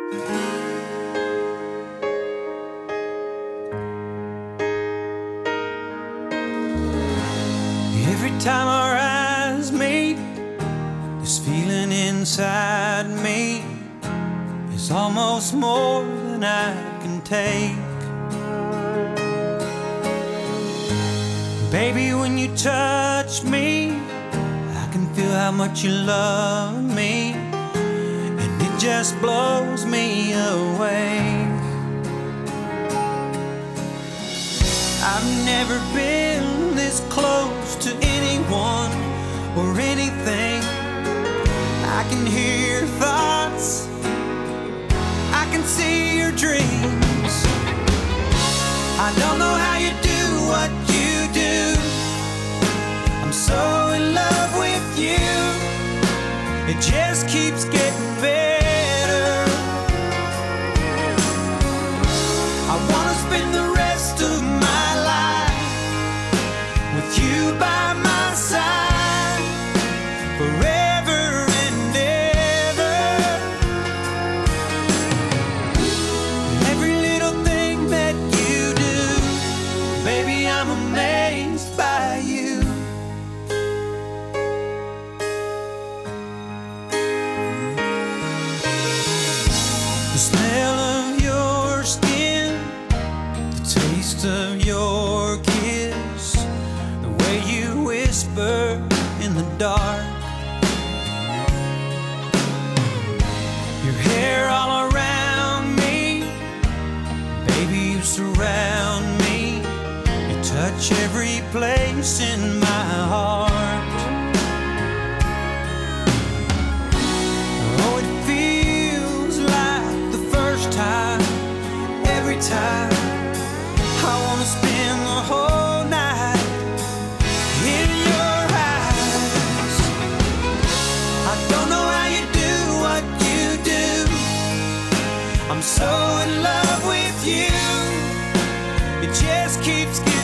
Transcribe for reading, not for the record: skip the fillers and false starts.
Every time our eyes meet, this feeling inside me is almost more than I can take. Baby, when you touch me, I can feel how much you love me, and it just blows me away. I've never been this close to anyone or anything. I can hear your thoughts, I can see your dreams. I don't know how you do what you do. I'm so in love with you. It just keeps getting better. I wanna spend the rest of my life with you by my side forever and ever. Every little thing that you do, baby, I'm amazed by you. The smell of your skin, the taste of your kiss, the way you whisper in the dark, your hair all around me, baby, you surround me, you touch every place in my heart. Oh, it feels like the first time, every time. I wanna spend the whole night in your eyes. I don't know how you do what you do. I'm so in love with you. It just keeps getting